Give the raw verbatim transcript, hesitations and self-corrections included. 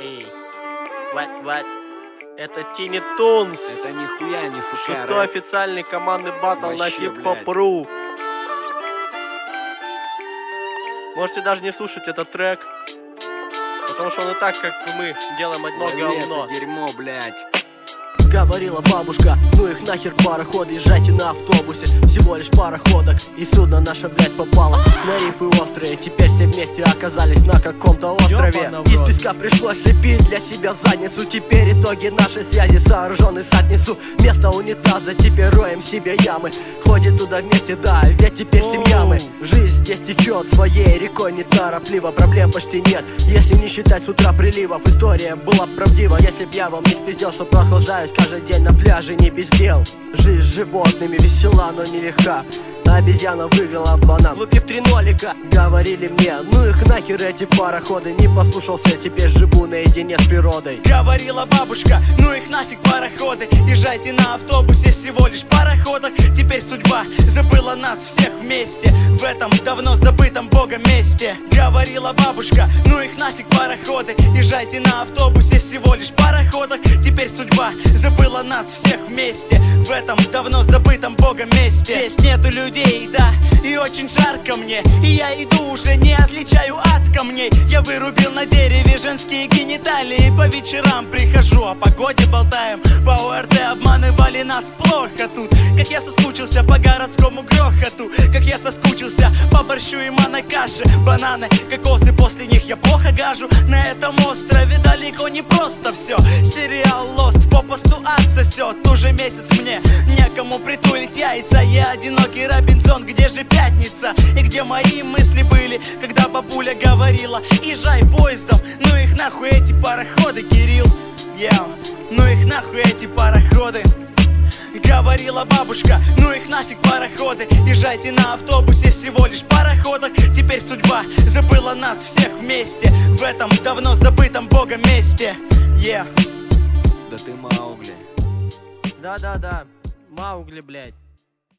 Эй, what, what? Это Тини Тунс. Это нихуя не фукара. Шестой официальный командный баттл на Вообще, хип-хоп.ру. Можете даже не слушать этот трек, потому что он и так, как мы, делаем одно Ой, говно. это дерьмо, блядь. Говорила бабушка, ну их нахер пароходы, езжайте на автобусе, всего лишь пароходок. И судно наше, блядь, попало на рифы острые. Теперь все вместе оказались на каком-то острове. Из песка пришлось слепить для себя задницу. Теперь итоги нашей связи сооружены садницу. Вместо унитаза теперь роем себе ямы. Ходит туда вместе, да, ведь теперь семья мы. Жизнь здесь течет своей рекой неторопливо. Проблем почти нет, если не считать с утра приливов. История была правдива, если б я вам не спиздел, что прохлаждаюсь каждый день на пляже, не без дел. Жизнь с животными весела, но нелегка. Обезьяна вывела банан, выпив три нолика. Говорили мне, ну их нахер эти пароходы. Не послушался, теперь живу наедине с природой. Говорила бабушка, ну их нафиг пароходы. Езжайте на автобусе, всего лишь пароходах. Теперь судьба забыла нас всех вместе в этом давно забытом богом месте. Говорила бабушка, ну их нафиг пароходы. Езжайте на автобусе, всего лишь пароходах. Теперь судьба забыла нас всех вместе в этом давно забытом богом месте. Здесь нету людей, да, и очень жарко мне. И я иду уже, не отличаю от камней. Я вырубил на дереве женские гениталии. По вечерам прихожу, о погоде болтаем. По ОРТ обманывали нас плохо тут. Как я соскучился по городскому грохоту. Как я соскучился по борщу и манной каше. Бананы, кокосы, после них я плохо гажу. На этом острове далеко не просто все. Сериал Lost попосту отсосет. Уже месяц мне некому притулить яйца. Я одинокий Робинзон, где же пятница? И где мои мысли были, когда бабуля говорила: езжай поездом, ну их нахуй эти пароходы, Кирилл. Yeah. Ну их нахуй эти пароходы. Говорила бабушка, ну их нафиг пароходы. Езжайте на автобусе, всего лишь пароходах. Теперь судьба забыла нас всех вместе в этом давно забытом богом месте. Yeah. Да ты Маугли. Да-да-да, Маугли, блядь.